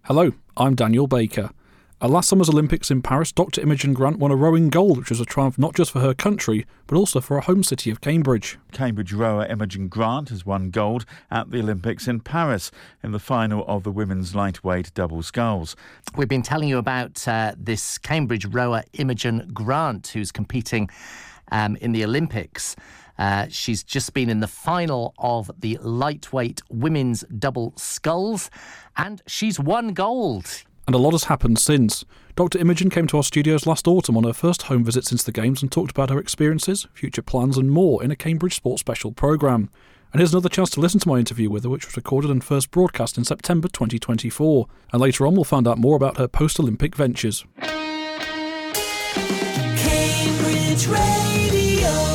Hello, I'm Daniel Baker. At last summer's Olympics in Paris, Dr Imogen Grant won a rowing gold, which was a triumph not just for her country, but also for her home city of Cambridge. Cambridge rower Imogen Grant has won gold at the Olympics in Paris in the final of the women's lightweight double sculls. We've been telling you about this Cambridge rower Imogen Grant, who's competing in the Olympics. She's just been in the final of the lightweight women's double sculls, and she's won gold. And a lot has happened since. Dr Imogen came to our studios last autumn on her first home visit since the Games and talked about her experiences, future plans and more in a Cambridge Sports Special programme. And here's another chance to listen to my interview with her, which was recorded and first broadcast in September 2024. And later on we'll find out more about her post-Olympic ventures. Cambridge Radio.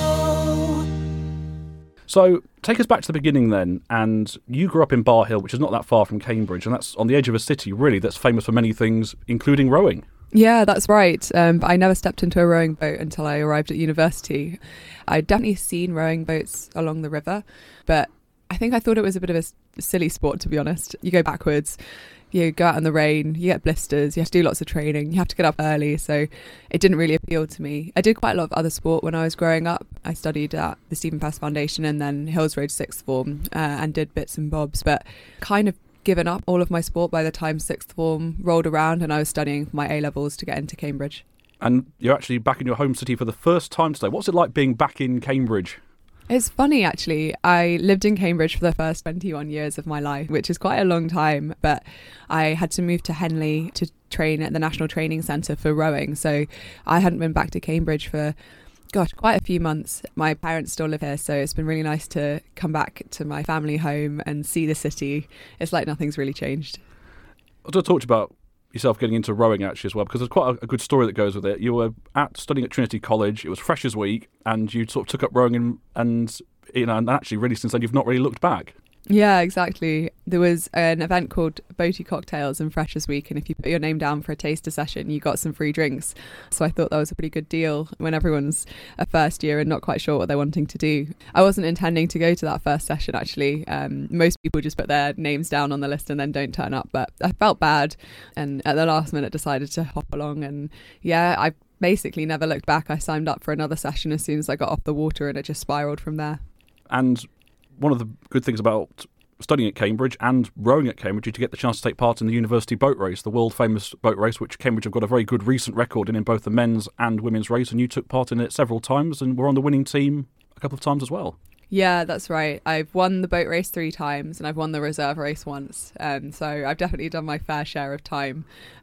So, take us back to the beginning then, and you grew up in Bar Hill, which is not that far from Cambridge, and that's on the edge of a city, really, that's famous for many things, including rowing. Yeah, that's right. But I never stepped into a rowing boat until I arrived at university. I'd definitely seen rowing boats along the river, but I think I thought it was a bit of a silly sport, to be honest. You go backwards, you go out in the rain, you get blisters, you have to do lots of training, you have to get up early, so it didn't really appeal to me. I did quite a lot of other sport when I was growing up. I studied at the Stephen Pass Foundation and then Hills Road Sixth Form and did bits and bobs, but kind of given up all of my sport by the time sixth form rolled around and I was studying for my A-levels to get into Cambridge. And you're actually back in your home city for the first time today. What's it like being back in Cambridge? It's funny, actually. I lived in Cambridge for the first 21 years of my life, which is quite a long time, but I had to move to Henley to train at the National Training Centre for rowing, so I hadn't been back to Cambridge for, quite a few months. My parents still live here, so it's been really nice to come back to my family home and see the city. It's like nothing's really changed. I was going to talk to you about yourself getting into rowing actually as well, because there's quite a good story that goes with it. You were studying at Trinity College, it was Freshers' Week, and you sort of took up rowing and actually really since then you've not really looked back. Yeah, exactly. There was an event called Boaty Cocktails in Freshers' Week, and if you put your name down for a taster session, you got some free drinks. So I thought that was a pretty good deal when everyone's a first year and not quite sure what they're wanting to do. I wasn't intending to go to that first session, actually. Most people just put their names down on the list and then don't turn up, but I felt bad, and at the last minute decided to hop along, and yeah, I basically never looked back. I signed up for another session as soon as I got off the water, and it just spiraled from there. And one of the good things about studying at Cambridge and rowing at Cambridge is to get the chance to take part in the university boat race, the world famous boat race, which Cambridge have got a very good recent record in both the men's and women's race, and you took part in it several times and were on the winning team a couple of times as well. Yeah, that's right. I've won the boat race 3 times and I've won the reserve race once. So I've definitely done my fair share of time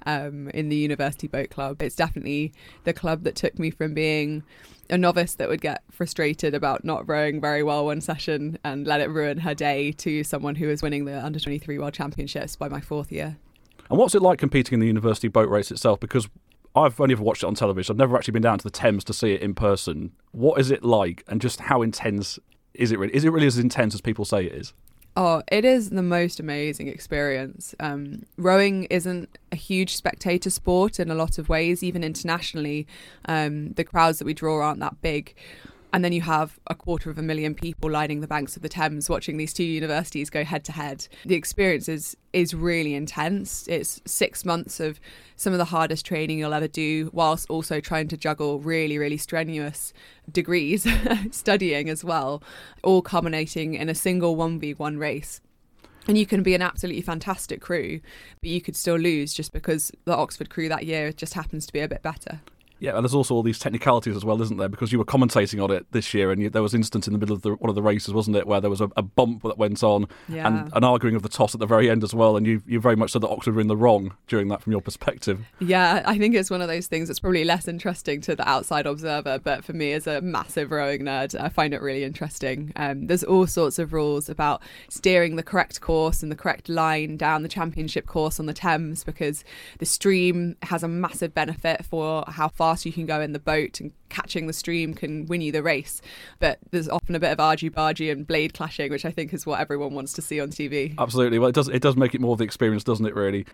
in the University Boat Club. It's definitely the club that took me from being a novice that would get frustrated about not rowing very well one session and let it ruin her day to someone who was winning the Under-23 World Championships by my 4th year. And what's it like competing in the university boat race itself? Because I've only ever watched it on television. I've never actually been down to the Thames to see it in person. What is it like, and just how intense is it really? Is it really as intense as people say it is? Oh, it is the most amazing experience. Rowing isn't a huge spectator sport in a lot of ways, even internationally. The crowds that we draw aren't that big. And then you have 250,000 people lining the banks of the Thames watching these two universities go head to head. The experience is really intense. It's 6 months of some of the hardest training you'll ever do, whilst also trying to juggle really, really strenuous degrees, studying as well, all culminating in a single 1v1 race. And you can be an absolutely fantastic crew, but you could still lose just because the Oxford crew that year just happens to be a bit better. Yeah, and there's also all these technicalities as well, isn't there? Because you were commentating on it this year, and there was an instance in the middle of one of the races, wasn't it, where there was a bump that went on, and an arguing of the toss at the very end as well, and you very much said that Oxford were in the wrong during that from your perspective. Yeah, I think it's one of those things that's probably less interesting to the outside observer, but for me as a massive rowing nerd, I find it really interesting. There's all sorts of rules about steering the correct course and the correct line down the championship course on the Thames, because the stream has a massive benefit for how fast you can go in the boat, and catching the stream can win you the race. But there's often a bit of argy-bargy and blade clashing, which I think is what everyone wants to see on TV. Absolutely. Well, it does make it more of the experience, doesn't it, really?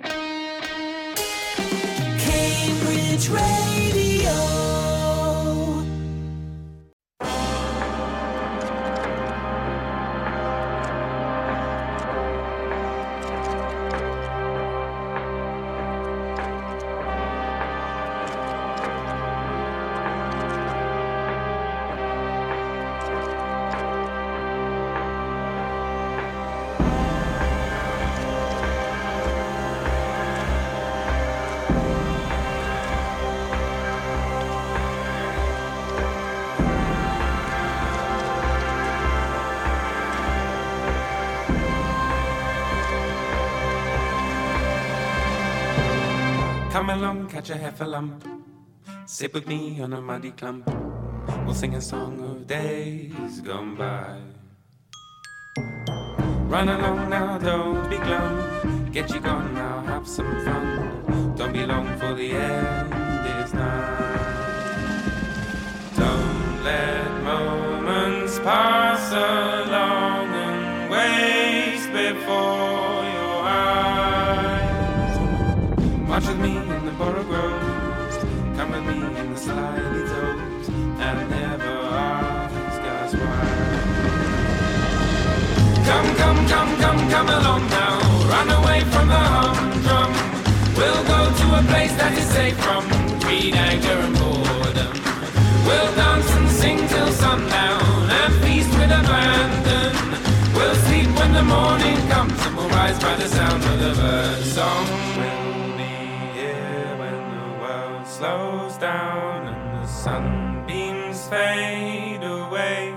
Cambridge Radio. Come along, catch a heffalump. Sit with me on a muddy clump. We'll sing a song of days gone by. Run along now, don't be glum. Get you gone now, have some fun. Don't be long for the end is nigh. Don't let moments pass along and waste before your eyes. March with me in the borough groves. Come with me in the slimy toes. And never ask us why. Come along now. Run away from the humdrum. We'll go to a place that is safe from greed, anger and boredom. We'll dance and sing till sundown and feast with abandon. We'll sleep when the morning comes and we'll rise by the sound of the bird song. We'll be here when the world slows down and the sunbeams fade away.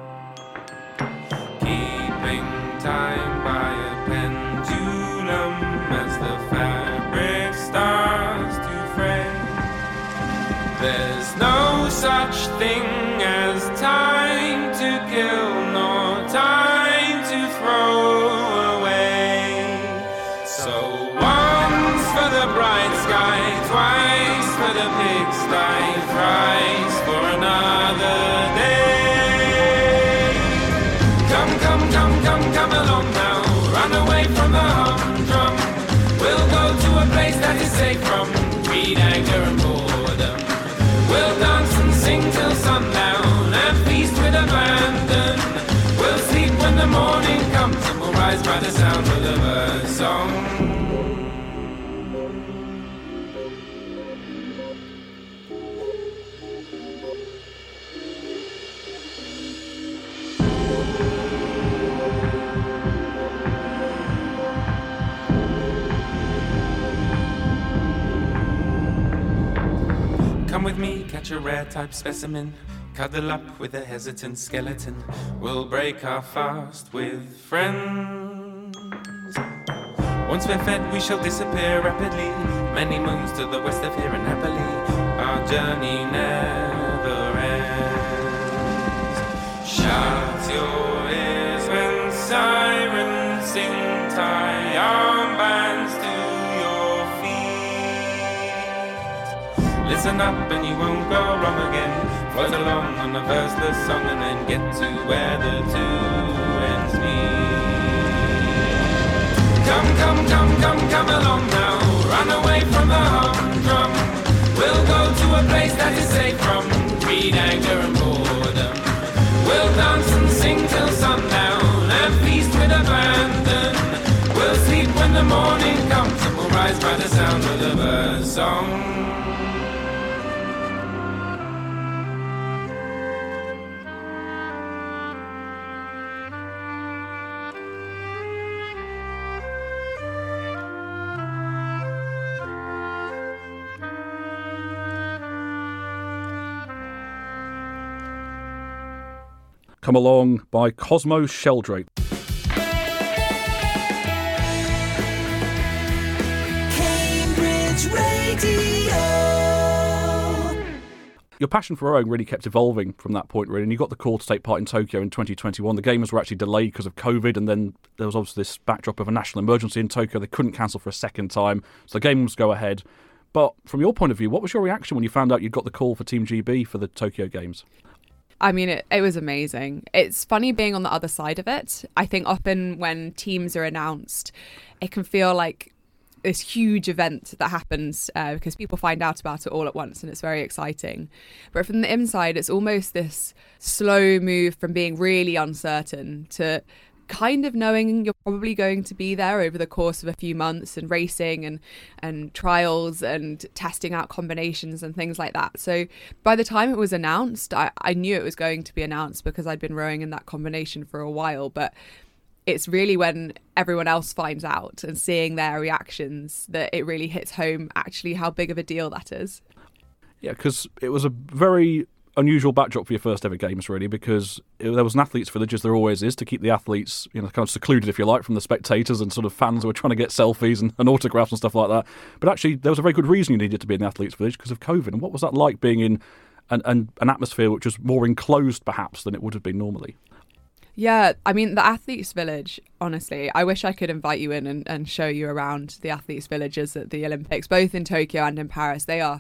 Keeping time by a pendulum as the fabric starts to fray. There's no such thing as time to kill nor time to throw away. So once for the bright sky, twice for the pigsty, thrice for another day. Come along now, run away from the humdrum. We'll go to a place that is safe from greed, anger and boredom. We'll dance and sing till sundown and feast with abandon. We'll sleep when the morning comes and we'll rise by the sound of the bird song. Come with me, catch a rare type specimen. Cuddle up with a hesitant skeleton. We'll break our fast with friends. Once we're fed, we shall disappear rapidly. Many moons to the west of here and happily. Our journey never ends. Shut your ears when sirens sing. Tie armbands to your feet. Listen up and you won't go wrong again. Float along on the verseless song and then get to where the two ends meet. Come along now. Run away from the humdrum. We'll go to a place that is safe from greed, anger and boredom. We'll dance and sing till sundown and feast with abandon. We'll sleep when the morning comes and we'll rise by the sound of the bird song. Come Along by Cosmo Sheldrake. Cambridge Radio. Your passion for rowing really kept evolving from that point, really, and you got the call to take part in Tokyo in 2021. The games were actually delayed because of COVID, and then there was obviously this backdrop of a national emergency in Tokyo. They couldn't cancel for a second time, so the games go ahead. But from your point of view, what was your reaction when you found out you'd got the call for Team GB for the Tokyo Games? I mean, it was amazing. It's funny being on the other side of it. I think often when teams are announced, it can feel like this huge event that happens because people find out about it all at once and it's very exciting. But from the inside, it's almost this slow move from being really uncertain to kind of knowing you're probably going to be there over the course of a few months and racing and trials and testing out combinations and things like that. So by the time it was announced, I knew it was going to be announced because I'd been rowing in that combination for a while. But it's really when everyone else finds out and seeing their reactions that it really hits home actually how big of a deal that is. Yeah, because it was a very unusual backdrop for your first ever games, really, because there was an athletes' village, as there always is, to keep the athletes, kind of secluded, if you like, from the spectators and sort of fans who were trying to get selfies and autographs and stuff like that. But actually, there was a very good reason you needed to be in the athletes' village because of COVID. And what was that like being in an atmosphere which was more enclosed, perhaps, than it would have been normally? Yeah, I mean, the Athletes Village, honestly, I wish I could invite you in and show you around the Athletes Villages at the Olympics, both in Tokyo and in Paris. They are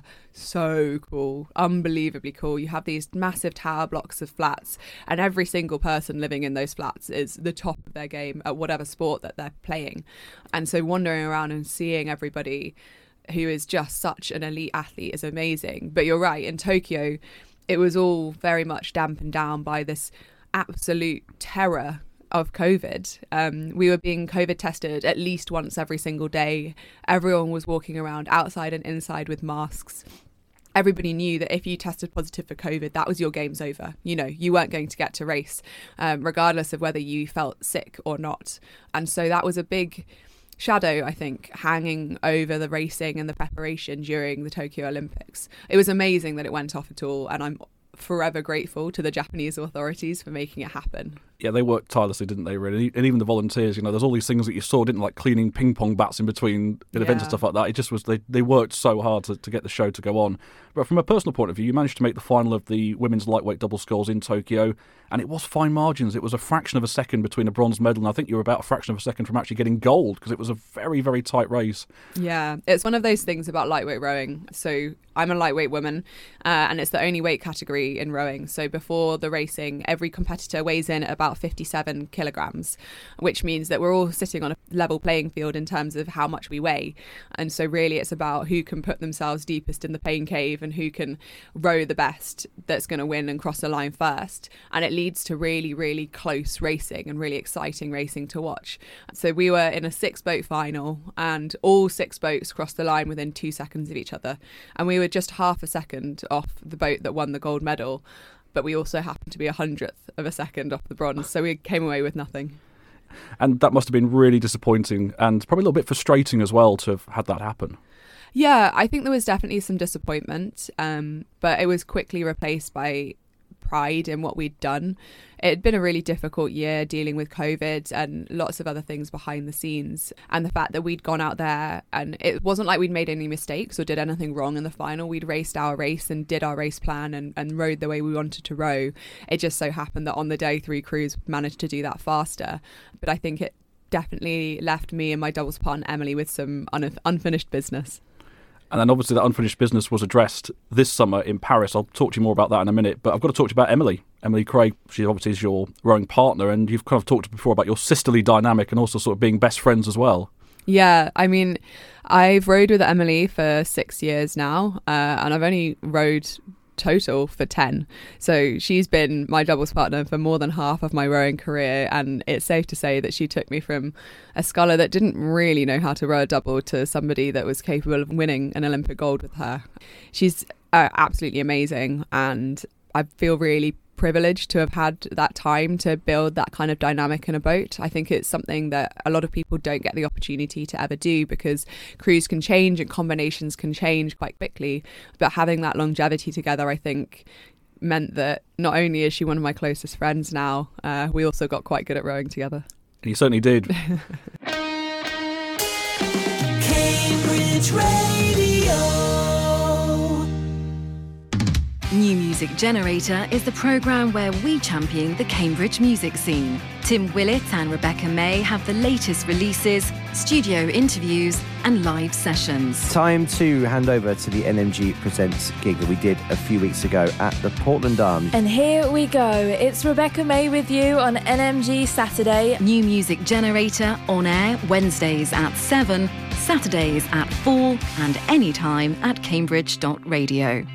so cool, unbelievably cool. You have these massive tower blocks of flats, and every single person living in those flats is the top of their game at whatever sport that they're playing. And so wandering around and seeing everybody who is just such an elite athlete is amazing. But you're right, in Tokyo, it was all very much dampened down by this absolute terror of COVID. We were being COVID tested at least once every single day. Everyone was walking around outside and inside with masks. Everybody knew that if you tested positive for COVID, that was your game's over. You weren't going to get to race, regardless of whether you felt sick or not. And so that was a big shadow, I think, hanging over the racing and the preparation during the Tokyo Olympics. It was amazing that it went off at all, and I'm forever grateful to the Japanese authorities for making it happen. Yeah, they worked tirelessly, didn't they, really? And even the volunteers, there's all these things that you saw, didn't, like cleaning ping pong bats in between events and stuff like that. It just was, they worked so hard to get the show to go on. But from a personal point of view, you managed to make the final of the women's lightweight double sculls in Tokyo, and it was fine margins. It was a fraction of a second between a bronze medal, and I think you were about a fraction of a second from actually getting gold, because it was a very, very tight race. Yeah, it's one of those things about lightweight rowing. So I'm a lightweight woman, and it's the only weight category in rowing. So before the racing, every competitor weighs in at about 57 kilograms, which means that we're all sitting on a level playing field in terms of how much we weigh. And so really it's about who can put themselves deepest in the pain cave and who can row the best that's going to win and cross the line first. And it leads to really, really close racing and really exciting racing to watch. So we were in a 6-boat final, and all 6 boats crossed the line within 2 seconds of each other. And we were just half a second off the boat that won the gold medal, but we also happened to be 100th of a second off the bronze, so we came away with nothing. And that must have been really disappointing and probably a little bit frustrating as well to have had that happen. Yeah, I think there was definitely some disappointment, but it was quickly replaced by pride in what we'd done. It had been a really difficult year dealing with COVID and lots of other things behind the scenes. And the fact that we'd gone out there and it wasn't like we'd made any mistakes or did anything wrong in the final. We'd raced our race and did our race plan and rowed the way we wanted to row. It just so happened that on the day 3 crews managed to do that faster. But I think it definitely left me and my doubles partner Emily with some unfinished business. And then obviously that unfinished business was addressed this summer in Paris. I'll talk to you more about that in a minute. But I've got to talk to you about Emily Craig. She obviously is your rowing partner, and you've kind of talked before about your sisterly dynamic and also sort of being best friends as well. Yeah, I mean, I've rowed with Emily for 6 years now, and I've only rowed total for 10. So she's been my doubles partner for more than half of my rowing career, and it's safe to say that she took me from a sculler that didn't really know how to row a double to somebody that was capable of winning an Olympic gold with her. She's absolutely amazing, and I feel really privileged to have had that time to build that kind of dynamic in a boat. I think it's something that a lot of people don't get the opportunity to ever do because crews can change and combinations can change quite quickly. But having that longevity together, I think, meant that not only is she one of my closest friends now, we also got quite good at rowing together. And you certainly did. Cambridge Radio. New Music Generator is the programme where we champion the Cambridge music scene. Tim Willett and Rebecca May have the latest releases, studio interviews and live sessions. Time to hand over to the NMG Presents gig that we did a few weeks ago at the Portland Arms. And here we go. It's Rebecca May with you on NMG Saturday. New Music Generator on air Wednesdays at 7, Saturdays at 4 and anytime at cambridge.radio.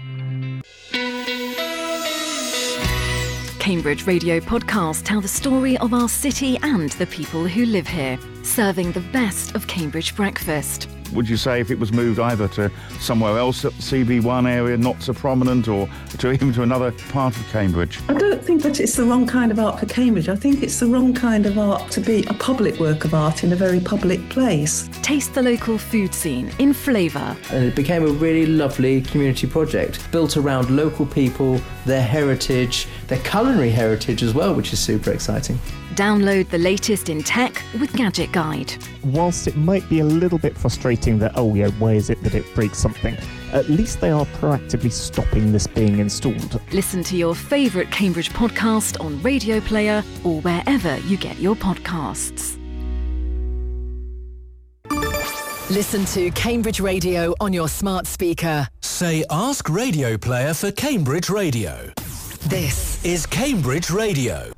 Cambridge Radio podcasts tell the story of our city and the people who live here, serving the best of Cambridge breakfast. would you say, if it was moved either to somewhere else at the CB1 area, not so prominent, or even to another part of Cambridge? I don't think that it's the wrong kind of art for Cambridge. I think it's the wrong kind of art to be a public work of art in a very public place. Taste the local food scene in flavour. And it became a really lovely community project built around local people, their heritage, their culinary heritage as well, which is super exciting. Download the latest in tech with Gadget Guide. Whilst it might be a little bit frustrating that, why is it that it breaks something, at least they are proactively stopping this being installed. Listen to your favourite Cambridge podcast on Radio Player or wherever you get your podcasts. Listen to Cambridge Radio on your smart speaker. Say Ask Radio Player for Cambridge Radio. This is Cambridge Radio.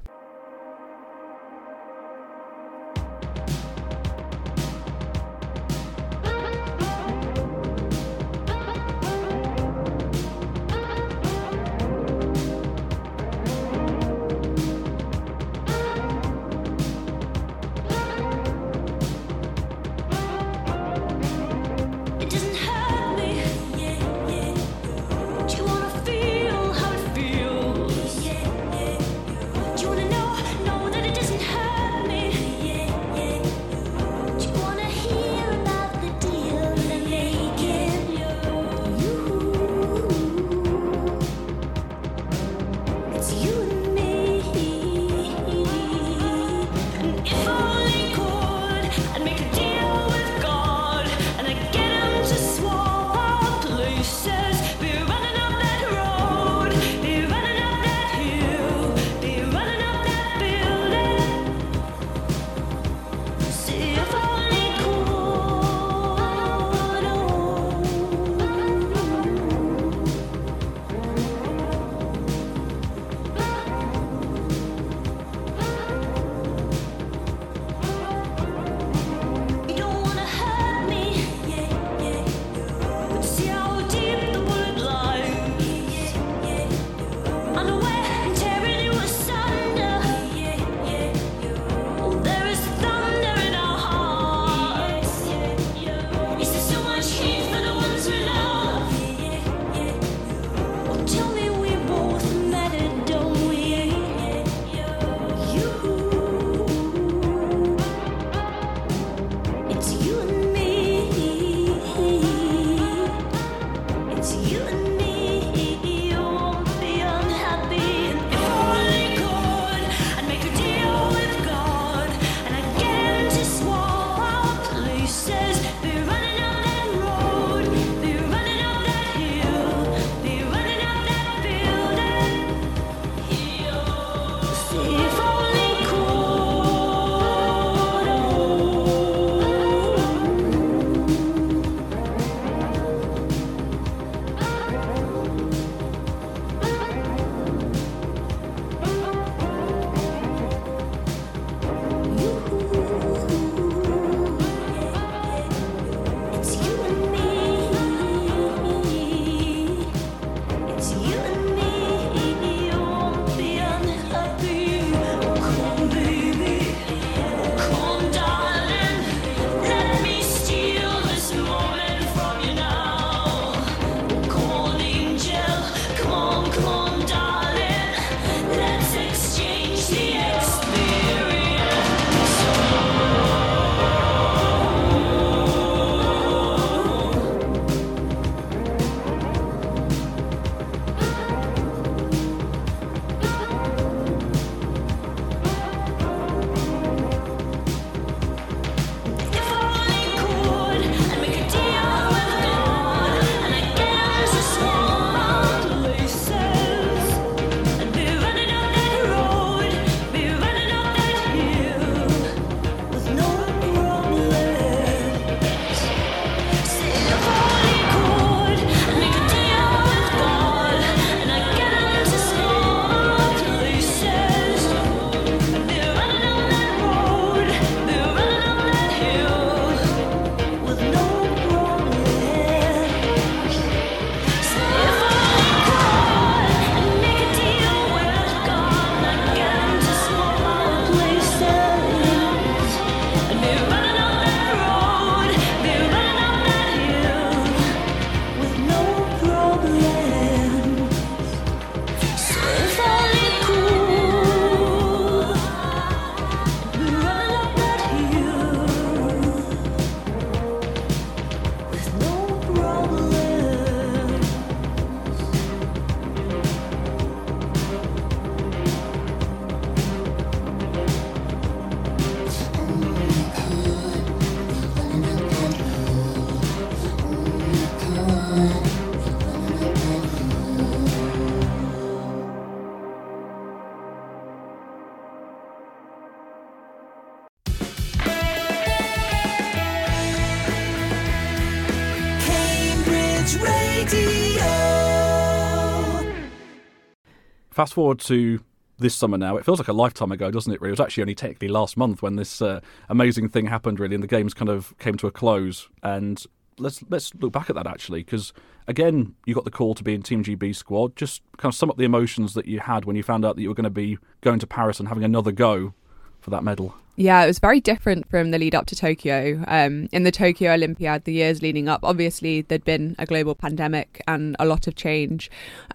Fast forward to this summer now. It feels like a lifetime ago, doesn't it, really? It was actually only technically last month when this amazing thing happened, really, and the games kind of came to a close. And let's look back at that, actually, because, again, you got the call to be in Team GB squad. Just kind of sum up the emotions that you had when you found out that you were going to be going to Paris and having another go for that medal. Yeah, it was very different from the lead up to Tokyo. In the Tokyo Olympiad, the years leading up, obviously there'd been a global pandemic and a lot of change.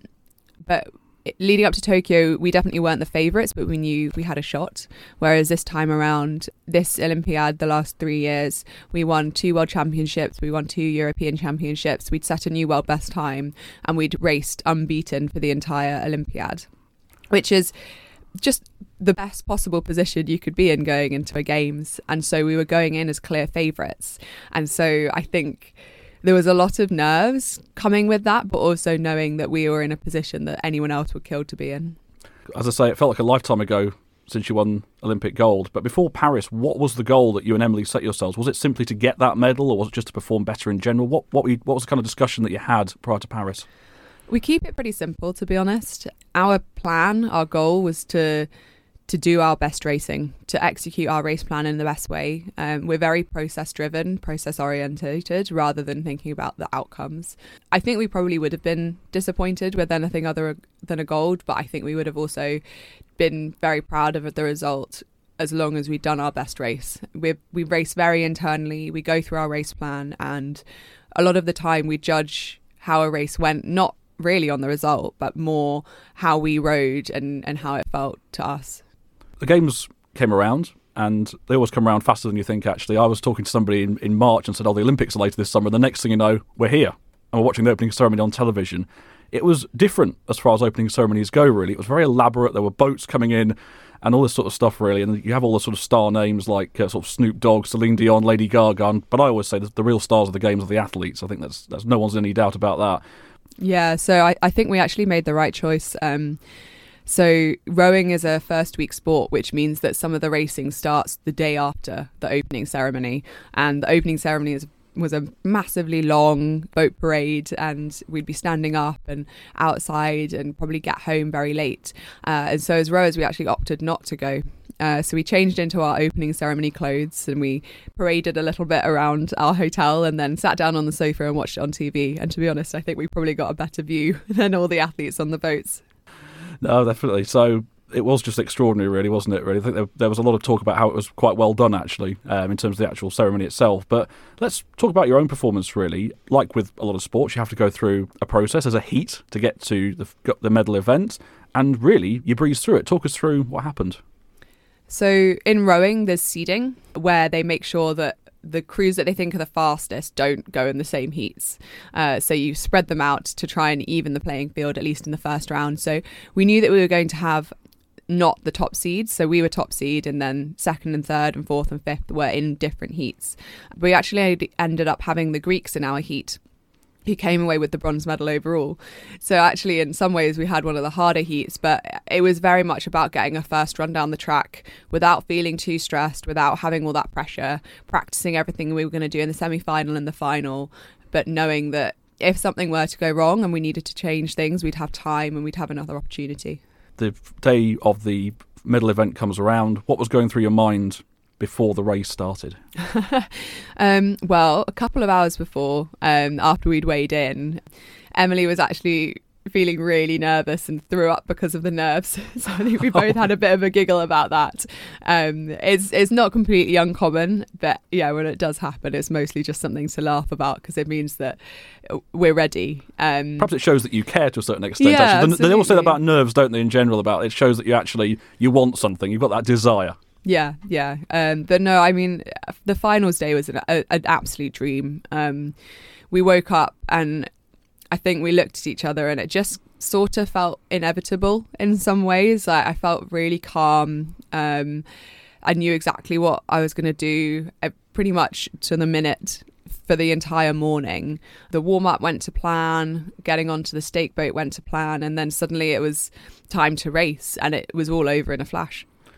But leading up to Tokyo, we definitely weren't the favourites, but we knew we had a shot. Whereas this time around, this Olympiad, the last 3 years, we won 2 World Championships, we won 2 European Championships, we'd set a new world best time, and we'd raced unbeaten for the entire Olympiad, which is just the best possible position you could be in going into a games. And so we were going in as clear favourites. And so I think there was a lot of nerves coming with that, but also knowing that we were in a position that anyone else would kill to be in. As I say, it felt like a lifetime ago since you won Olympic gold. But before Paris, what was the goal that you and Emily set yourselves? Was it simply to get that medal, or was it just to perform better in general? What was the kind of discussion that you had prior to Paris? We keep it pretty simple, to be honest. Our plan, our goal was to do our best racing, to execute our race plan in the best way. We're very process-driven, process-orientated, rather than thinking about the outcomes. I think we probably would have been disappointed with anything other than a gold, but I think we would have also been very proud of the result as long as we'd done our best race. We race very internally, we go through our race plan, and a lot of the time we judge how a race went, not really on the result, but more how we rode and how it felt to us. The games came around, and they always come around faster than you think, actually. I was talking to somebody in March and said, the Olympics are later this summer, and the next thing you know, we're here, and we're watching the opening ceremony on television. It was different as far as opening ceremonies go, really. It was very elaborate. There were boats coming in and all this sort of stuff, really, and you have all the sort of star names like sort of Snoop Dogg, Celine Dion, Lady Gaga, but I always say that the real stars of the games are the athletes. I think that's no one's in any doubt about that. Yeah, so I think we actually made the right choice. So rowing is a first week sport, which means that some of the racing starts the day after the opening ceremony. And the opening ceremony was a massively long boat parade, and we'd be standing up and outside and probably get home very late. And so as rowers, we actually opted not to go. So we changed into our opening ceremony clothes and we paraded a little bit around our hotel and then sat down on the sofa and watched it on TV. And to be honest, I think we probably got a better view than all the athletes on the boats. No, definitely. So it was just extraordinary, really, wasn't it, really? I think there was a lot of talk about how it was quite well done, actually, in terms of the actual ceremony itself. But let's talk about your own performance, really. Like with a lot of sports, you have to go through a process. There's a heat to get to the medal event. And really, you breeze through it. Talk us through what happened. So in rowing, there's seeding, where they make sure that the crews that they think are the fastest don't go in the same heats. So you spread them out to try and even the playing field, at least in the first round. So we knew that we were going to have not the top seeds. So we were top seed, and then second and third and fourth and fifth were in different heats. We actually ended up having the Greeks in our heat, who came away with the bronze medal overall. So actually, in some ways, we had one of the harder heats, but it was very much about getting a first run down the track without feeling too stressed, without having all that pressure, practicing everything we were going to do in the semi-final and the final, but knowing that if something were to go wrong and we needed to change things, we'd have time and we'd have another opportunity. The day of the medal event comes around. What was going through your mind before the race started? Well, a couple of hours before, after we'd weighed in, Emily was actually feeling really nervous and threw up because of the nerves. So I think we both had a bit of a giggle about that. It's not completely uncommon, but yeah, when it does happen, it's mostly just something to laugh about because it means that we're ready. Perhaps it shows that you care to a certain extent. Yeah, actually. They all say that about nerves, don't they, in general? About it shows that you want something. You've got that desire. Yeah. But no, I mean, the finals day was an absolute dream. We woke up and I think we looked at each other and it just sort of felt inevitable in some ways. I felt really calm. I knew exactly what I was going to do pretty much to the minute for the entire morning. The warm-up went to plan, getting onto the stake boat went to plan, and then suddenly it was time to race and it was all over in a flash.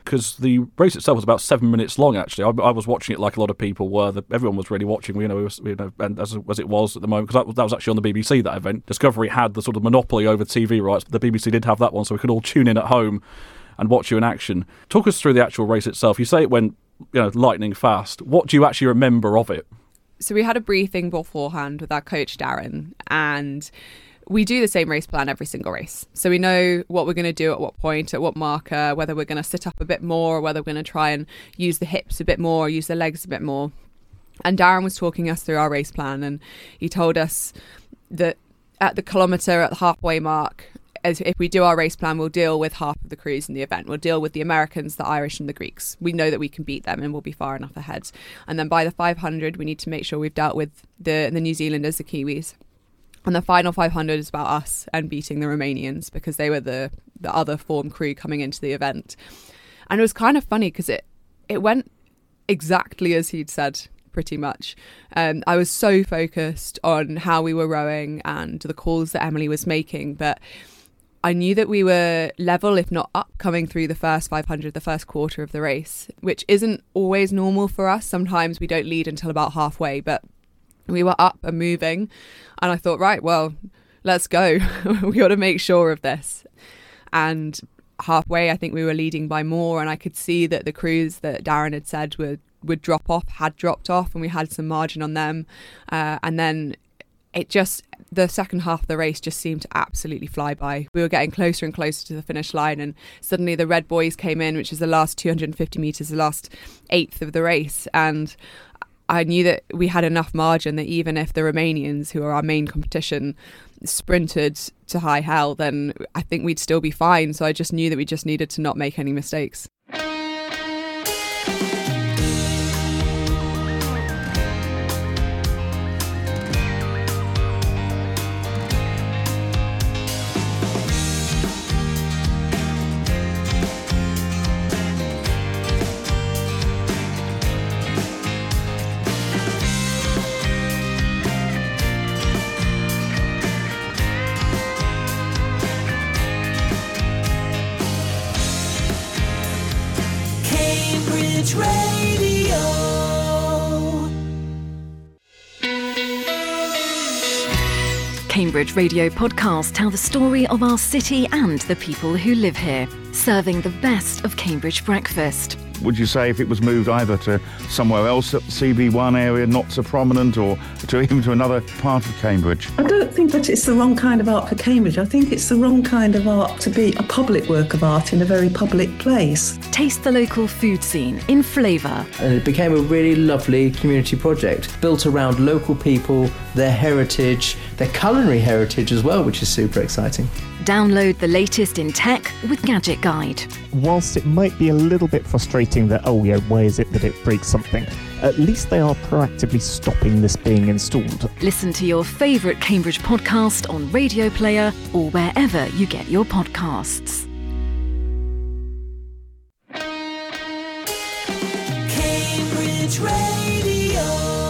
because the race itself was about 7 minutes long, actually. I was watching it like a lot of people were. Everyone was really watching, and as it was at the moment, because that was actually on the BBC, that event. Discovery had the sort of monopoly over TV rights, but the BBC did have that one, so we could all tune in at home and watch you in action. Talk us through the actual race itself. You say it went lightning fast. What do you actually remember of it? So we had a briefing beforehand with our coach, Darren, and we do the same race plan every single race. So we know what we're going to do at what point, at what marker, whether we're going to sit up a bit more or whether we're going to try and use the hips a bit more, use the legs a bit more. And Darren was talking us through our race plan, and he told us that at the kilometre, at the halfway mark, as if we do our race plan, we'll deal with half of the crews in the event. We'll deal with the Americans, the Irish and the Greeks. We know that we can beat them and we'll be far enough ahead. And then by the 500, we need to make sure we've dealt with the New Zealanders, the Kiwis. And the final 500 is about us and beating the Romanians, because they were the other form crew coming into the event. And it was kind of funny because it went exactly as he'd said, pretty much. I was so focused on how we were rowing and the calls that Emily was making, but I knew that we were level, if not up, coming through the first 500, the first quarter of the race, which isn't always normal for us. Sometimes we don't lead until about halfway, but we were up and moving. And I thought, right, well, let's go. We got to make sure of this. And halfway, I think we were leading by more. And I could see that the crews that Darren had said would drop off, had dropped off, and we had some margin on them. And then the second half of the race just seemed to absolutely fly by. We were getting closer and closer to the finish line, and suddenly the red boys came in, which is the last 250 metres, the last eighth of the race. And I knew that we had enough margin that even if the Romanians, who are our main competition, sprinted to high hell, then I think we'd still be fine. So I just knew that we just needed to not make any mistakes. Cambridge Radio podcasts tell the story of our city and the people who live here, serving the best of Cambridge breakfast. Would you say if it was moved either to somewhere else at the CB1 area, not so prominent, or even to another part of Cambridge? I don't think that it's the wrong kind of art for Cambridge. I think it's the wrong kind of art to be a public work of art in a very public place. Taste the local food scene in flavour. And it became a really lovely community project built around local people, their heritage, their culinary heritage as well, which is super exciting. Download the latest in tech with Gadget Guide. Whilst it might be a little bit frustrating that, why is it that it breaks something, at least they are proactively stopping this being installed. Listen to your favourite Cambridge podcast on Radio Player or wherever you get your podcasts. Cambridge Radio.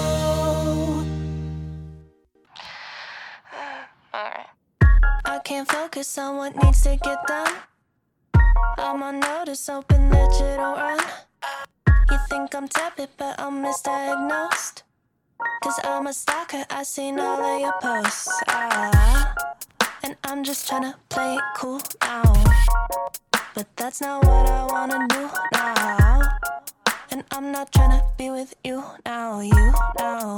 I can't focus on what needs to get done. I'm on notice, hoping that you don't run. You think I'm tepid, but I'm misdiagnosed. 'Cause I'm a stalker, I seen all of your posts. And I'm just tryna play it cool now. But that's not what I wanna do now. And I'm not tryna be with you now, you know.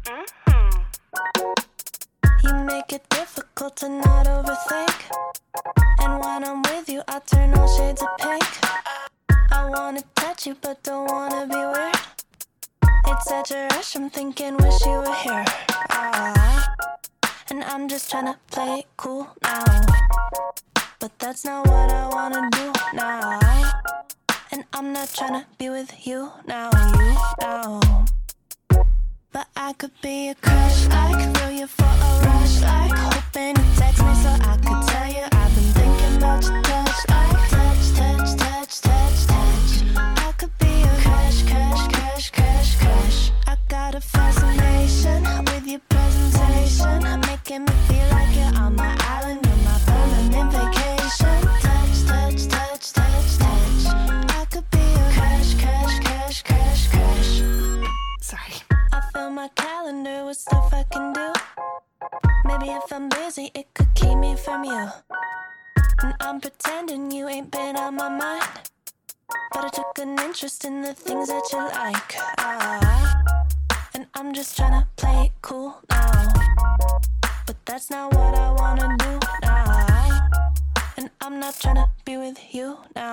You make it difficult to not overthink. And when I'm with you, I turn all shades of pink. I wanna touch you, but don't wanna be weird. It's such a rush, I'm thinking, wish you were here. And I'm just tryna play it cool now. But that's not what I wanna do now. And I'm not tryna be with you now, you know. But I could be a crush, like throw you for a rush, like hoping you text me so I could tell you I've been thinking about your touch, like touch, touch, touch, touch, touch. I could be a crush, crush, crush, crush, crush. I got a fascination with your presentation, making me feel like you're on my island, you're my permanent vacation. Touch, touch, touch, touch, touch. I could be you. And I'm pretending you ain't been on my mind, but I took an interest in the things that you like. And I'm just tryna play it cool now, but that's not what I wanna do now. And I'm not tryna be with you now,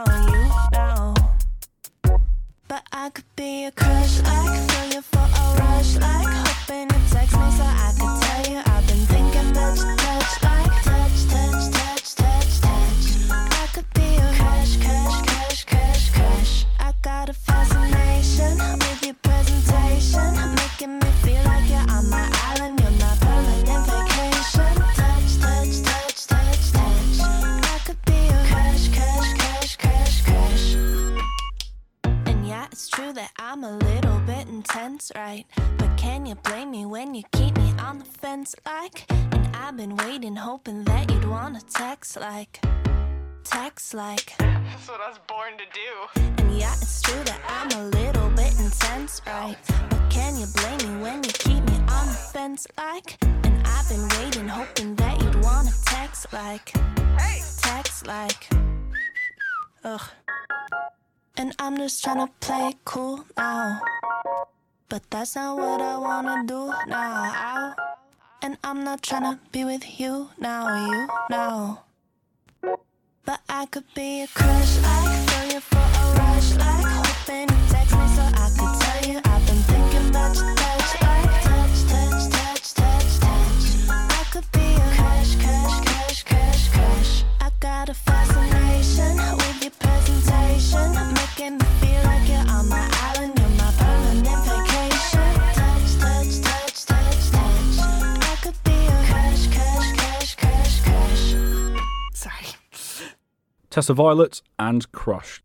But I could be a crush, like feel you for a rush, like hoping you text me so I could tell you I've been thinking about your touch, like touch, touch, touch, touch, touch. I could be a crush, crush, crush, crush, crush. I got a fascination with your presentation, making me feel like you're on my island, you're my permanent vacation. Touch, touch, touch, touch, touch. I could be a crush, crush, crush, crush, crush. And yeah, it's true that I'm a little bit intense, right? But can you blame me when you keep me on the fence, like? And I've been waiting, hoping that you'd wanna text like. That's what I was born to do. And yeah, it's true that I'm a little bit intense, right? But can you blame me when you keep me on the fence, like? And I've been waiting, hoping that you'd wanna text like. Text like. Ugh. And I'm just tryna play it cool now, but that's not what I wanna do now. And I'm not tryna be with you now, But I could be a crush, like feel you for a rush, like hoping you text me so I could tell you I've been thinking about your touch, like touch, touch, touch, touch, touch. I could be a crush, crush, crush, crush, crush. I got a fascination with your presentation, making me feel like you're on my island, you're my permanent vacation. Touch, touch, touch, touch, touch. I could be a crush, crush, crush, crush, crush. Sorry. Tessa Violet and Crush.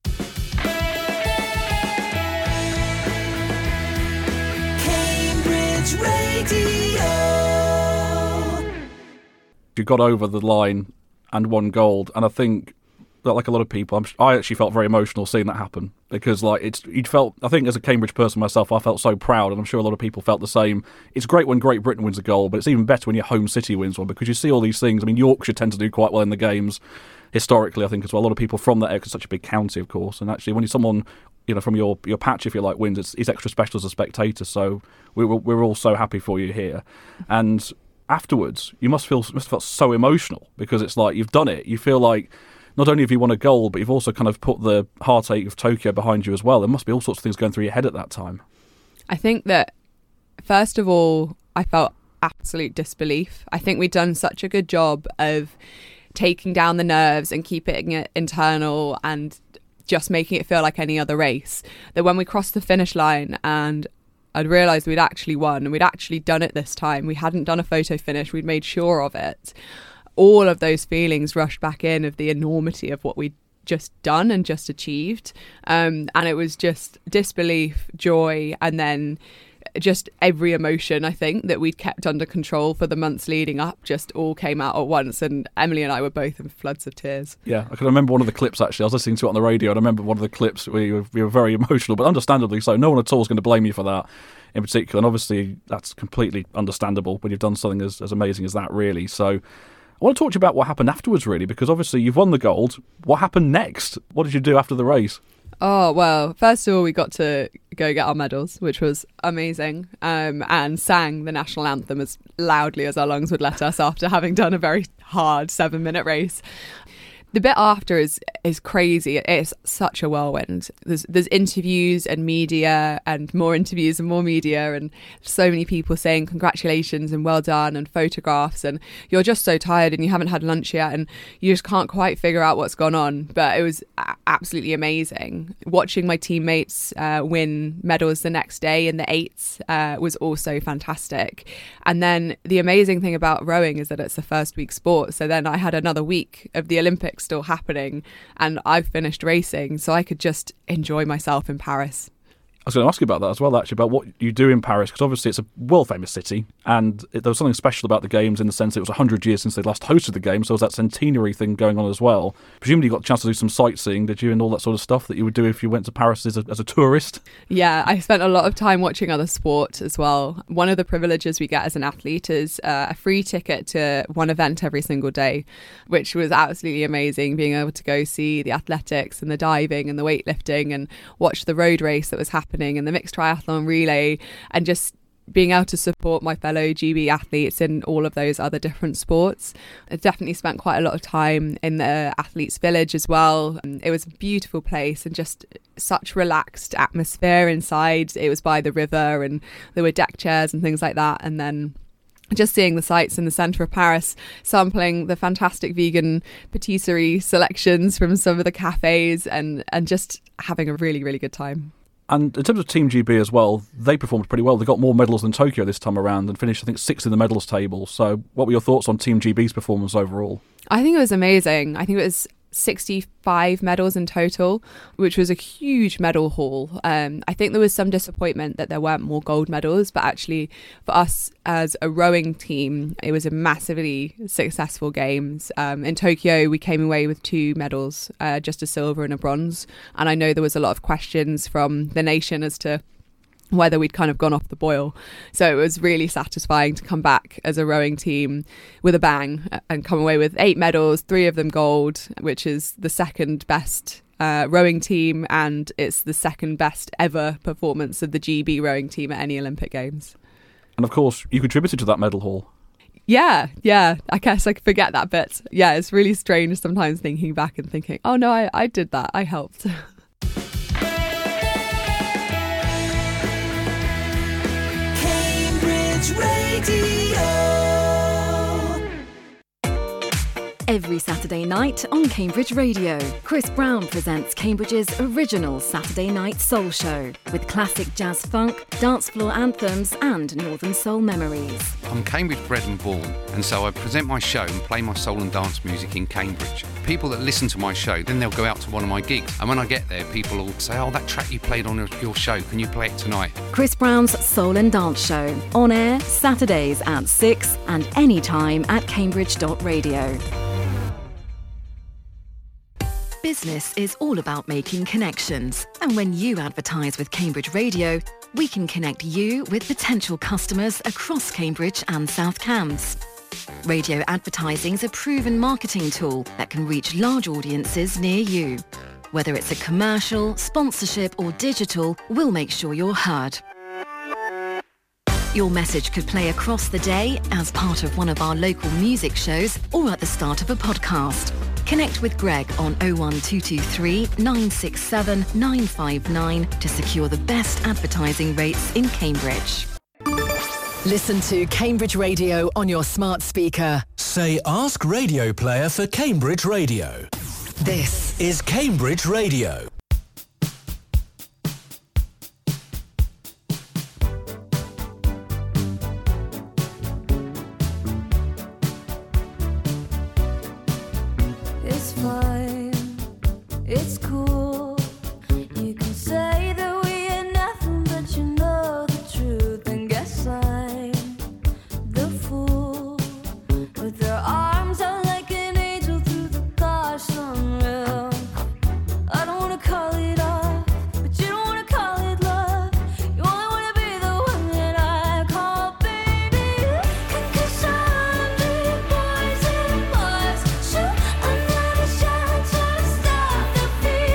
Cambridge Radio. You got over the line and won gold, and I think that, like a lot of people, I actually felt very emotional seeing that happen, because I think as a Cambridge person myself, I felt so proud, and I'm sure a lot of people felt the same. It's great when Great Britain wins a goal, but it's even better when your home city wins one, because you see all these things. I mean, Yorkshire tend to do quite well in the games historically, I think, as well. A lot of people from that area, 'cause it's such a big county, of course, and actually when someone, from your patch, if you like, wins, it's extra special as a spectator. So we're all so happy for you here. And afterwards, you must have felt so emotional, because it's like you've done it. You feel like not only have you won a gold, but you've also kind of put the heartache of Tokyo behind you as well. There must be all sorts of things going through your head at that time. I think that, first of all, I felt absolute disbelief. I think we'd done such a good job of taking down the nerves and keeping it internal and just making it feel like any other race, that when we crossed the finish line and I'd realised we'd actually won and we'd actually done it this time, we hadn't done a photo finish, we'd made sure of it, all of those feelings rushed back in of the enormity of what we'd just done and just achieved, and it was just disbelief, joy, and then just every emotion, I think, that we'd kept under control for the months leading up just all came out at once, and Emily and I were both in floods of tears. Yeah, I can remember one of the clips, actually. I was listening to it on the radio, and I remember one of the clips where you were very emotional, but understandably so. No one at all is going to blame you for that in particular, and obviously that's completely understandable when you've done something as amazing as that, really. So I want to talk to you about what happened afterwards, really, because obviously you've won the gold. What happened next? What did you do after the race? Oh, well, first of all, we got to go get our medals, which was amazing, and sang the national anthem as loudly as our lungs would let us after having done a very hard 7-minute race. The bit after is crazy. It's such a whirlwind. There's interviews and media and more interviews and more media, and so many people saying congratulations and well done and photographs, and you're just so tired and you haven't had lunch yet and you just can't quite figure out what's gone on. But it was absolutely amazing. Watching my teammates win medals the next day in the 8s was also fantastic. And then the amazing thing about rowing is that it's the first week sport. So then I had another week of the Olympics still happening, and I've finished racing, so I could just enjoy myself in Paris. I was going to ask you about that as well, actually, about what you do in Paris, because obviously it's a world-famous city, and there was something special about the Games in the sense it was 100 years since they last hosted the Games, so there was that centenary thing going on as well. Presumably you got a chance to do some sightseeing, did you, and all that sort of stuff that you would do if you went to Paris as a tourist? Yeah, I spent a lot of time watching other sport as well. One of the privileges we get as an athlete is a free ticket to one event every single day, which was absolutely amazing, being able to go see the athletics and the diving and the weightlifting and watch the road race that was happening and the mixed triathlon relay, and just being able to support my fellow GB athletes in all of those other different sports. I definitely spent quite a lot of time in the athletes village as well. It was a beautiful place and just such relaxed atmosphere inside. It was by the river and there were deck chairs and things like that, and then just seeing the sights in the centre of Paris, sampling the fantastic vegan patisserie selections from some of the cafes, and just having a really, really good time. And in terms of Team GB as well, they performed pretty well. They got more medals than Tokyo this time around and finished, I think, 6th in the medals table. So what were your thoughts on Team GB's performance overall? I think it was amazing. I think it was 65 medals in total, which was a huge medal haul. I think there was some disappointment that there weren't more gold medals, but actually for us as a rowing team, it was a massively successful Games. In Tokyo, we came away with 2 medals, just a silver and a bronze. And I know there was a lot of questions from the nation as to whether we'd kind of gone off the boil. So it was really satisfying to come back as a rowing team with a bang and come away with 8 medals, 3 of them gold, which is the second best rowing team, and it's the second best ever performance of the GB rowing team at any Olympic Games. And of course, you contributed to that medal haul. Yeah, I guess I forget that bit. Yeah, it's really strange sometimes thinking back and thinking, oh no, I did that, I helped. Radio. Every Saturday night on Cambridge Radio, Chris Brown presents Cambridge's original Saturday night soul show with classic jazz funk, dance floor anthems and northern soul memories. I'm Cambridge bred and born, and so I present my show and play my soul and dance music in Cambridge. People that listen to my show, then they'll go out to one of my gigs, and when I get there, people will say, oh, that track you played on your show, can you play it tonight? Chris Brown's Soul and Dance Show, on air Saturdays at 6 and anytime at cambridge.radio. Business is all about making connections, and when you advertise with Cambridge Radio, we can connect you with potential customers across Cambridge and South Cambs. Radio advertising is a proven marketing tool that can reach large audiences near you. Whether it's a commercial, sponsorship or digital, we'll make sure you're heard. Your message could play across the day as part of one of our local music shows or at the start of a podcast. Connect with Greg on 01223 967 959 to secure the best advertising rates in Cambridge. Listen to Cambridge Radio on your smart speaker. Say Ask Radio Player for Cambridge Radio. This is Cambridge Radio. It's fine, it's cool. You can say that we are nothing, but you know the truth. And guess I'm the fool with their arms out like an angel through the car sunroof. I don't wanna call it off, but you don't wanna call it love. You only wanna be the one that I call baby. 'Cause I'm the boys and boys shoot another shot to stop the feeling.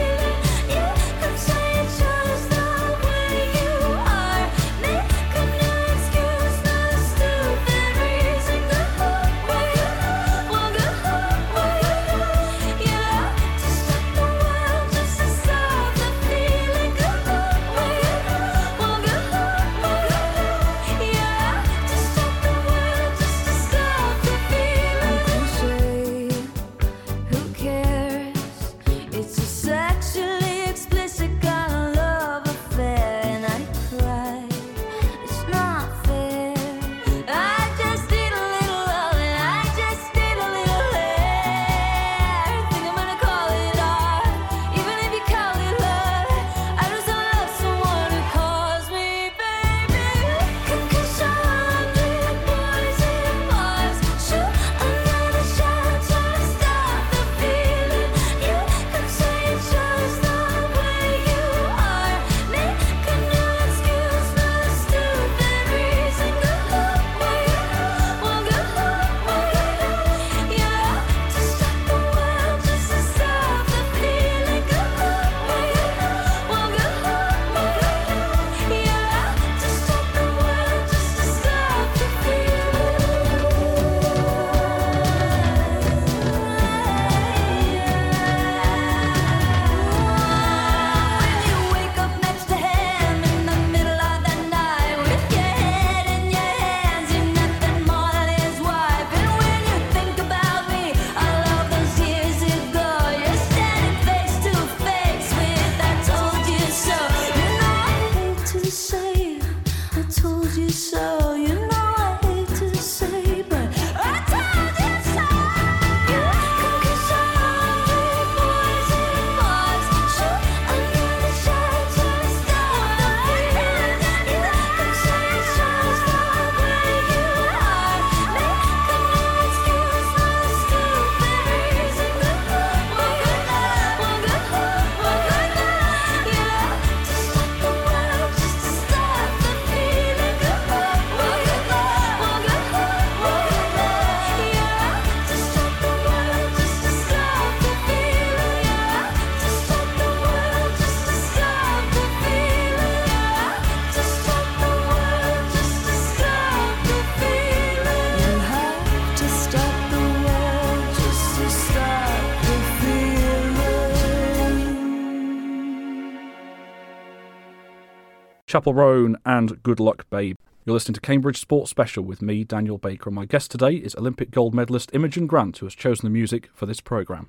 Chapel Roan and Good Luck Babe. You're listening to Cambridge Sports Special with me, Daniel Baker, and my guest today is Olympic gold medalist Imogen Grant, who has chosen the music for this programme.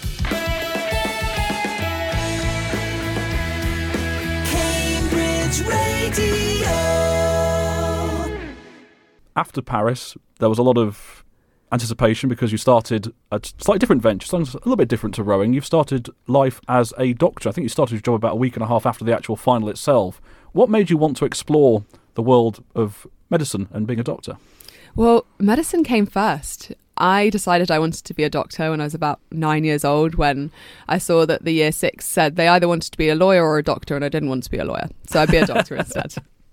Cambridge Radio. After Paris, there was a lot of anticipation because you started a slightly different venture, something a little bit different to rowing. You've started life as a doctor. I think you started your job about a week and a half after the actual final itself. What made you want to explore the world of medicine and being a doctor? Well, medicine came first. I decided I wanted to be a doctor when I was about 9 years old, when I saw that the year 6 said they either wanted to be a lawyer or a doctor, and I didn't want to be a lawyer. So I'd be a doctor instead.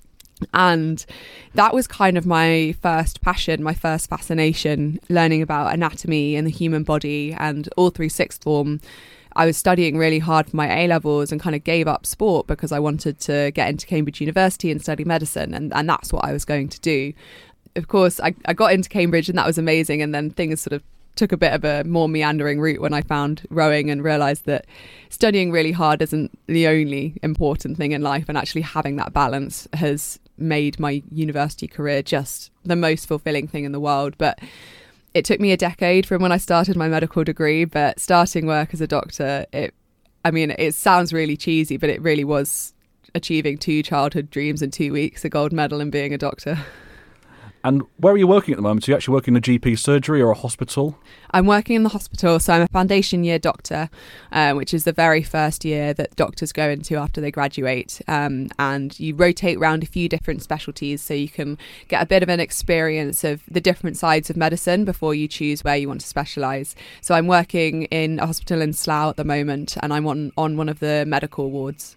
And that was kind of my first passion, my first fascination, learning about anatomy and the human body. And all through sixth form, I was studying really hard for my A-levels and kind of gave up sport because I wanted to get into Cambridge University and study medicine. And that's what I was going to do. Of course, I got into Cambridge and that was amazing. And then things sort of took a bit of a more meandering route when I found rowing and realised that studying really hard isn't the only important thing in life. And actually having that balance has made my university career just the most fulfilling thing in the world. But it took me a decade from when I started my medical degree, but starting work as a doctor, it sounds really cheesy, but it really was achieving 2 childhood dreams in 2 weeks, a gold medal and being a doctor. And where are you working at the moment? Are you actually working in a GP surgery or a hospital? I'm working in the hospital, so I'm a foundation year doctor, which is the very first year that doctors go into after they graduate. And you rotate around a few different specialties so you can get a bit of an experience of the different sides of medicine before you choose where you want to specialise. So I'm working in a hospital in Slough at the moment, and I'm on one of the medical wards.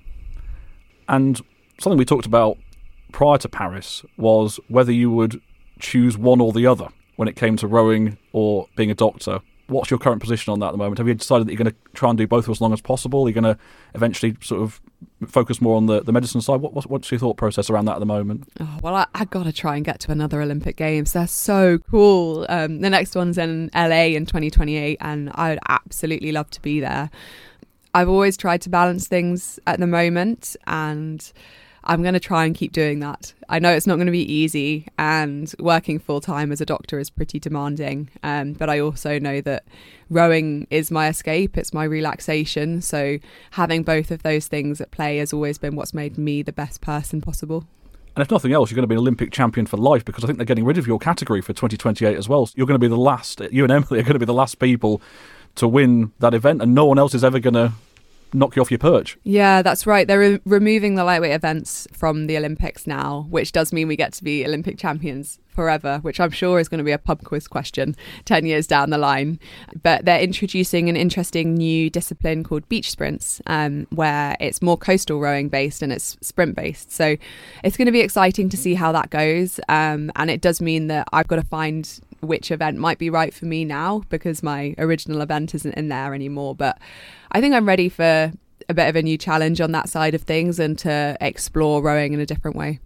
And something we talked about prior to Paris was whether you would choose one or the other when it came to rowing or being a doctor. What's your current position on that at the moment? Have you decided that you're going to try and do both for as long as possible? Are you going to eventually sort of focus more on the medicine side? What's your thought process around that at the moment? Oh, well, I got to try and get to another Olympic Games. They're so cool. The next one's in LA in 2028 and I would absolutely love to be there. I've always tried to balance things at the moment and I'm going to try and keep doing that. I know it's not going to be easy and working full-time as a doctor is pretty demanding, but I also know that rowing is my escape, it's my relaxation, so having both of those things at play has always been what's made me the best person possible. And if nothing else, you're going to be an Olympic champion for life because I think they're getting rid of your category for 2028 as well. So you're going to be the last, you and Emily are going to be the last people to win that event and no one else is ever going to knock you off your perch. Yeah, that's right. They're removing the lightweight events from the Olympics now, which does mean we get to be Olympic champions forever, which I'm sure is going to be a pub quiz question 10 years down the line. But they're introducing an interesting new discipline called beach sprints, where it's more coastal rowing based and it's sprint based. So it's going to be exciting to see how that goes. And it does mean that I've got to find which event might be right for me now because my original event isn't in there anymore. But I think I'm ready for a bit of a new challenge on that side of things and to explore rowing in a different way.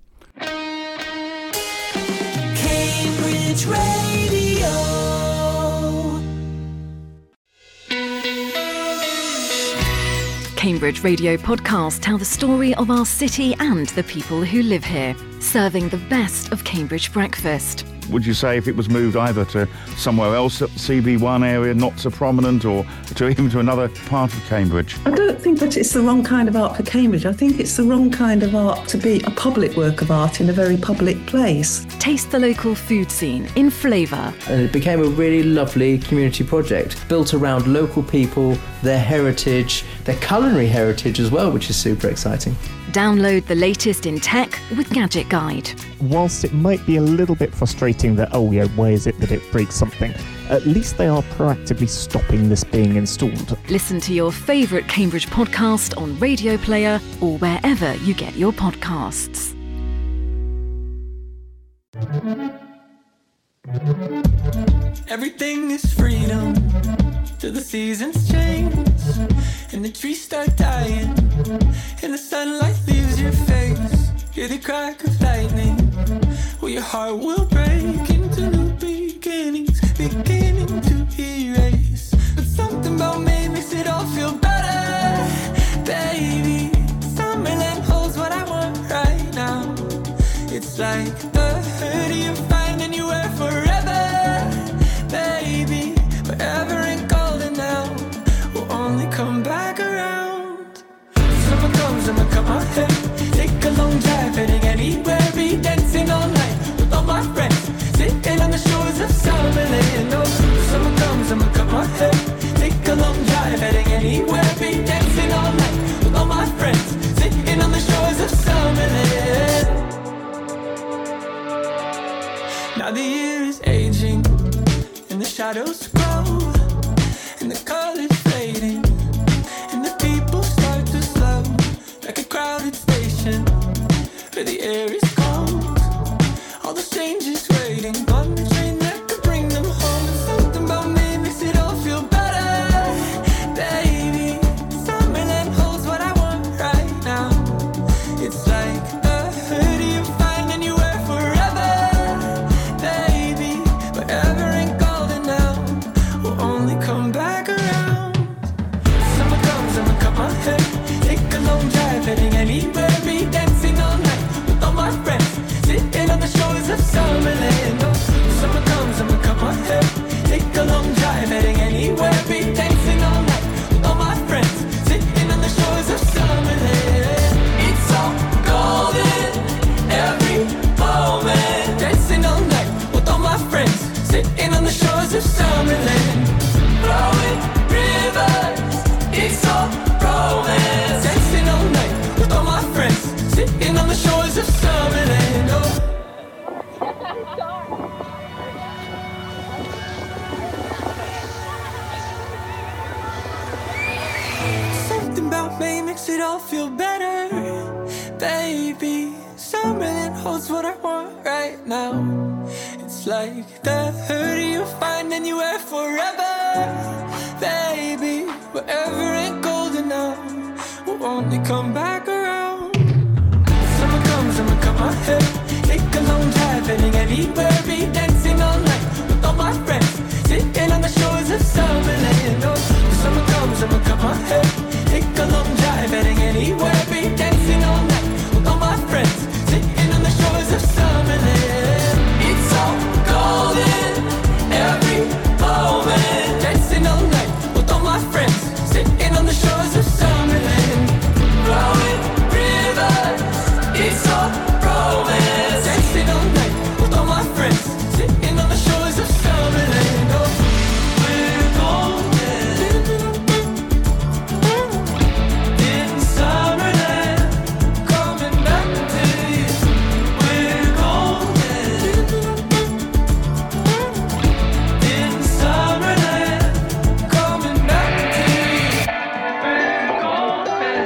Cambridge Radio. Cambridge Radio podcasts tell the story of our city and the people who live here, serving the best of Cambridge breakfast. Would you say if it was moved either to somewhere else at the CB1 area, not so prominent, or to even to another part of Cambridge? I don't think that it's the wrong kind of art for Cambridge. I think it's the wrong kind of art to be a public work of art in a very public place. Taste the local food scene in flavour. And it became a really lovely community project built around local people, their heritage, their culinary heritage as well, which is super exciting. Download the latest in tech with Gadget Guide. Whilst it might be a little bit frustrating that, why is it that it breaks something, at least they are proactively stopping this being installed. Listen to your favourite Cambridge podcast on Radio Player or wherever you get your podcasts. Everything is freedom till the seasons change and the trees start dying and the sunlight leaves your face. Hear the crack of lightning, well your heart will break into new beginnings, beginning to erase. But something about me makes it all feel better, baby. Summerland holds what I want right now. like the hurt you find anywhere forever, baby. Forever ain't golden now, will only come back around. Summer comes, I'ma cut my hair, take a long drive, heading anywhere, be dancing all night with all my friends, sitting on the shores of Summerland. Oh, summer comes, I'ma cut my hair, take a long drive, heading anywhere, be dancing all night with all my friends, sitting on the shores of Summerland. Now the year is aging, and the shadows grow, and the colors fading, and the people start to slow, like a crowded station, where the air is cold, all the strangers waiting on the train that could bring them home. Something about me makes it all feel better, baby. Summerland holds what I want right now. It's like the hurt you find anywhere forever, baby. Forever ain't golden now, will only come back around. Summer comes, I'ma cut my hair, take a long drive, heading anywhere, be dancing all night with all my friends, sitting on the shores of Summerland. Oh, summer comes, I'ma cut my hair, take a long drive, heading anywhere, be dancing all night with all my friends, sitting on the shores of Summerland. It's all golden, every moment, dancing all night with all my friends, sitting on the shores of Summerland. Flowing rivers, it's all romance, dancing all night with all my friends, sitting on the shores of Summerland. Oh. Something about me makes it all feel better, baby. Summerland holds what I want right now. It's like the hurt you find anywhere forever, baby. Wherever ain't golden now, will only come back around. Summer comes, I'ma cut my hair, take a long drive, heading anywhere, be dancing all night with all my friends, sitting on the shores of Summerland. Oh, summer comes, I'ma cut my hair, take a long drive, heading anywhere, be dancing all night with all my friends, sitting on the shores of Summerland. It's all golden, every moment, dancing all night with all my friends, sitting on the shores of Summerland. Flowing rivers, it's all romance, dancing all night with all my friends, sitting on the shores of Summerland. Oh, we're golden in Summerland, coming back to you. We're golden in Summerland, coming back to you. We're golden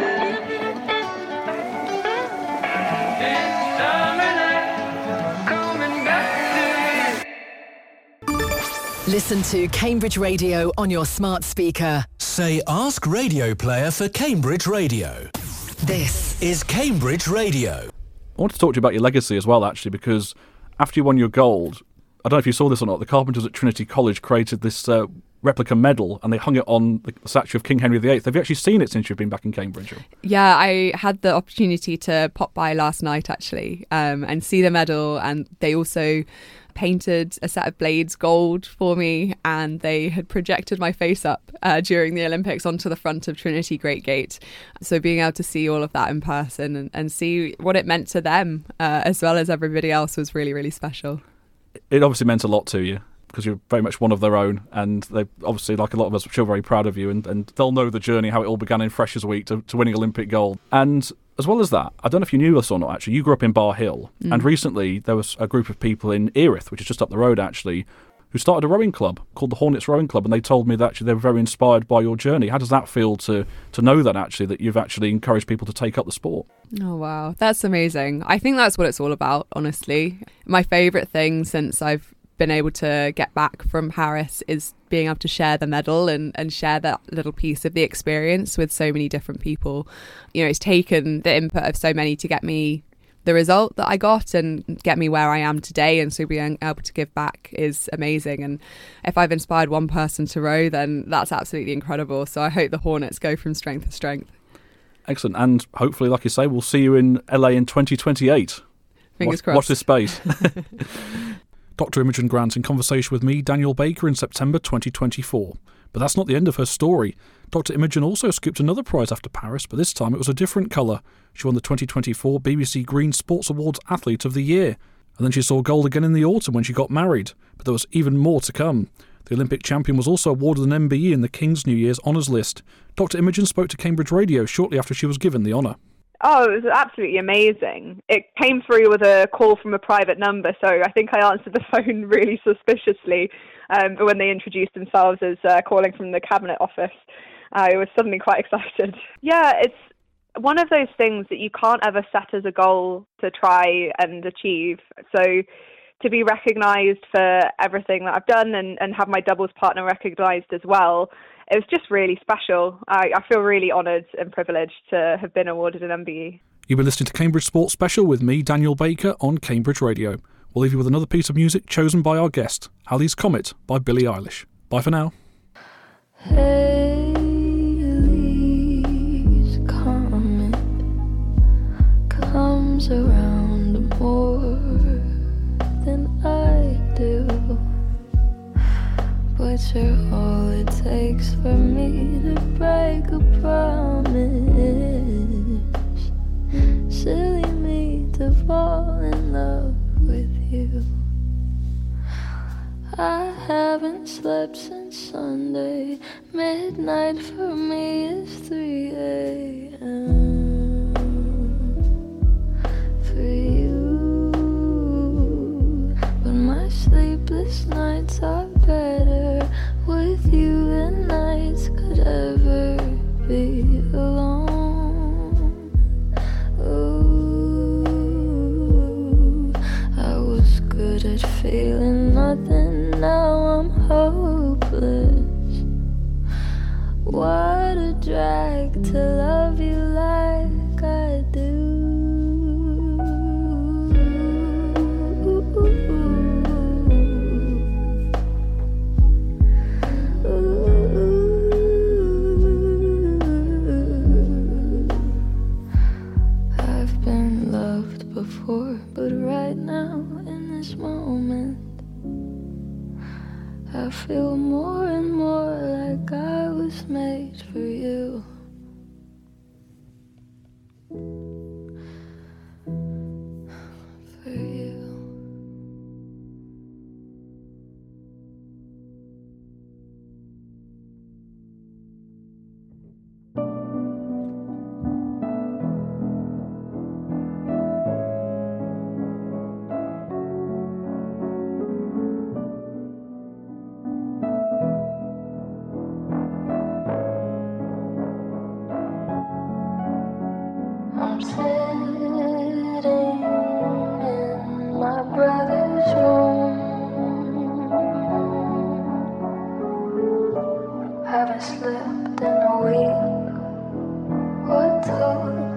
in Summerland, coming back to you. Listen to Cambridge Radio on your smart speaker. Say Ask Radio Player for Cambridge Radio. This is Cambridge Radio. I want to talk to you about your legacy as well, actually, because after you won your gold, I don't know if you saw this or not, the Carpenters at Trinity College created this replica medal and they hung it on the statue of King Henry VIII. Have you actually seen it since you've been back in Cambridge? Yeah, I had the opportunity to pop by last night, actually, and see the medal. And they also painted a set of blades gold for me, and they had projected my face up during the Olympics onto the front of Trinity Great Gate. So being able to see all of that in person and see what it meant to them as well as everybody else was really, really special. It obviously meant a lot to you because you're very much one of their own, and they obviously, like a lot of us, feel very proud of you, and they'll know the journey, how it all began in Freshers Week to winning Olympic gold. And as well as that, I don't know if you knew this or not, actually, you grew up in Bar Hill, and recently there was a group of people in Erith, which is just up the road actually, who started a rowing club called the Hornets Rowing Club, and they told me that actually they were very inspired by your journey. How does that feel to know that actually, that you've actually encouraged people to take up the sport? Oh, wow. That's amazing. I think that's what it's all about, honestly. My favourite thing since I've been able to get back from Paris is being able to share the medal and share that little piece of the experience with so many different people. You know, it's taken the input of so many to get me the result that I got and get me where I am today, and so being able to give back is amazing. And if I've inspired one person to row, then that's absolutely incredible. So I hope the Hornets go from strength to strength. Excellent. And hopefully, like you say, we'll see you in LA in 2028. Fingers crossed. Watch this space. Dr. Imogen Grant in conversation with me, Daniel Baker, in September 2024. But that's not the end of her story. Dr. Imogen also scooped another prize after Paris, but this time it was a different colour. She won the 2024 BBC Green Sports Awards Athlete of the Year. And then she saw gold again in the autumn when she got married. But there was even more to come. The Olympic champion was also awarded an MBE in the King's New Year's Honours List. Dr. Imogen spoke to Cambridge Radio shortly after she was given the honour. Oh, it was absolutely amazing. It came through with a call from a private number, so I think I answered the phone really suspiciously. But when they introduced themselves as calling from the Cabinet Office, I was suddenly quite excited. Yeah, it's one of those things that you can't ever set as a goal to try and achieve. So to be recognised for everything that I've done and have my doubles partner recognised as well, it was just really special. I feel really honoured and privileged to have been awarded an MBE. You've been listening to Cambridge Sports Special with me, Daniel Baker, on Cambridge Radio. We'll leave you with another piece of music chosen by our guest, Halley's Comet by Billie Eilish. Bye for now. Halley's Comet comes around more than I do, but you're all it takes for me to break a promise. Silly me to fall in love with you. I haven't slept since Sunday. Midnight for me is 3 a.m. for you, but my sleepless nights are better with you than nights could ever be alone. Ooh, I was good at feeling nothing, now I'm hopeless. What a drag to love you like I do. Before, but right now in this moment I feel more and more like I was made for you. For you. I'm sitting in my brother's room, haven't slept in a week or two.